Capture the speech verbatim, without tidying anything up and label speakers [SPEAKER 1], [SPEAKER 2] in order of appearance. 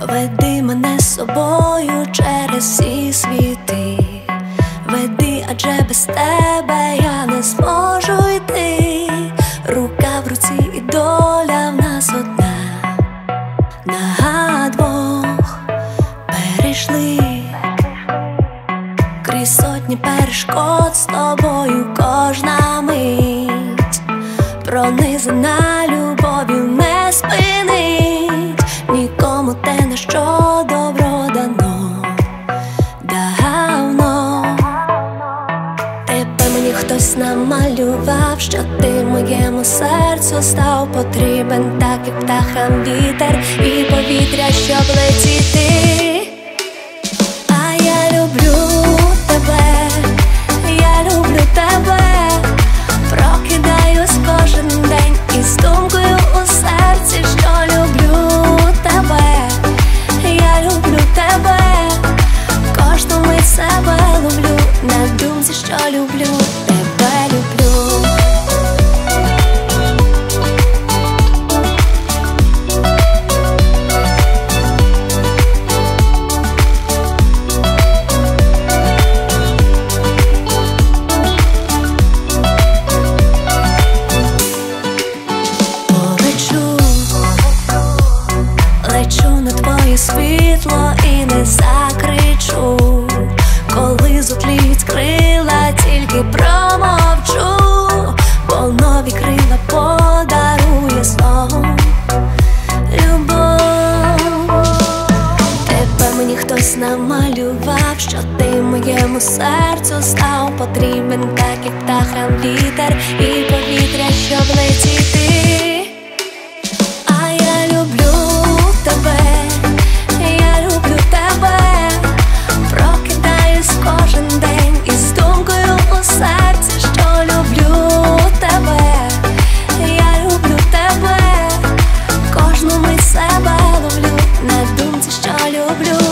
[SPEAKER 1] Веди мене з собою через всі світи. Веди, адже без тебе я не зможу йти. Рука в руці і доля в нас одна. На двох перейшли крізь сотні перешкод, з тобою кожна мить пронизана любов'ю не спинить. Нікому те, на що добро дано давно. Тебе мені хтось намалював, що ти моєму серцю став потрібен, так як птахам вітер і повітря, щоб летіти. А я люблю тебе, я люблю тебе. Прокидаюсь кожен день із думкою у серці, що люблю тебе. Я люблю тебе, кожну мить себе ловлю, на думці, що люблю, тебе люблю. Лечу на твоє світло і не закричу, коли зотліють крила, тільки промовчу, бо нові крила подарує сон любов. Тебе мені хтось намалював, що ти моєму серцю став потрібен, так як птахам вітер і повітря, щоб летіти. Себе ловлю, на думці, що люблю.